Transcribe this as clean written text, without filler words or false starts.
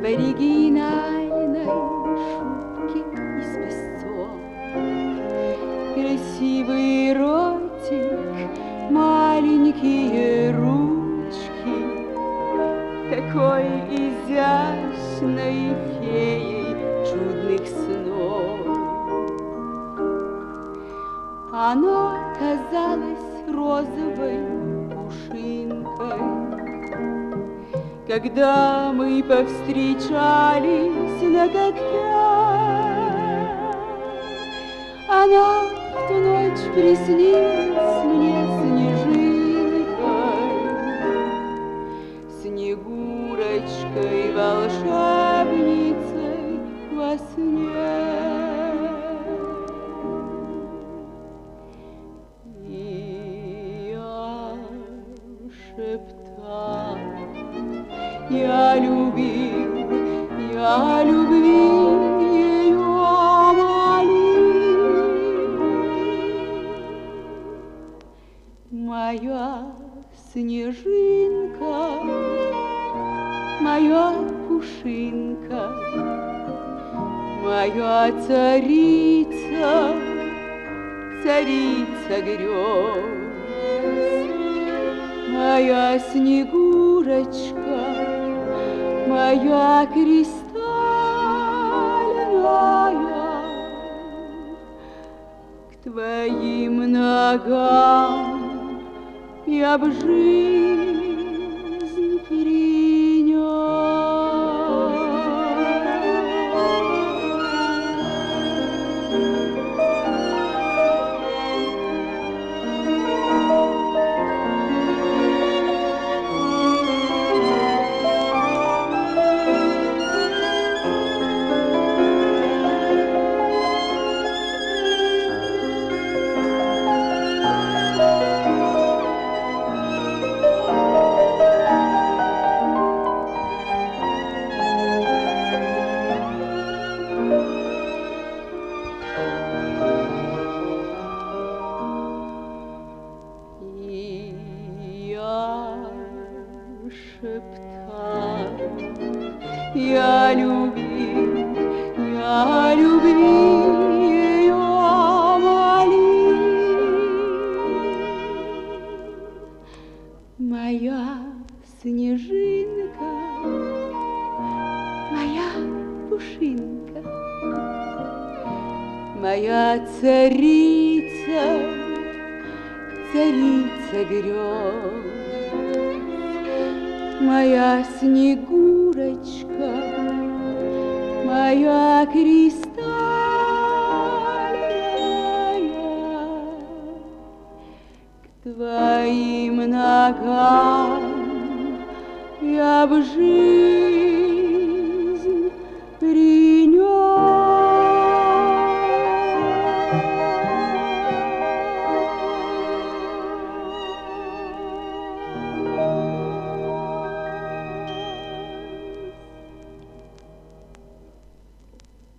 в оригинальной шубке из песцов. Красивый ротик, маленькие ручки, такой изящной феей чудных снов. Она казалась розовой пушинкой, когда мы повстречались на катке. Она в ту ночь приснилась мне снежинкой, Снегурочкой, волшебницей во сне. И я шептала: я любил, я любви ее молил. Моя снежинка, моя пушинка, моя царица, царица грез, моя Снегурочка, моя кристальная, к твоим ногам я б жизнь принес. Я любил, я любви ее молил. Моя снежинка, моя пушинка, моя царица, царица грез, моя Снегурочка, моя кристальная, к твоим ногам я б жизнь принес.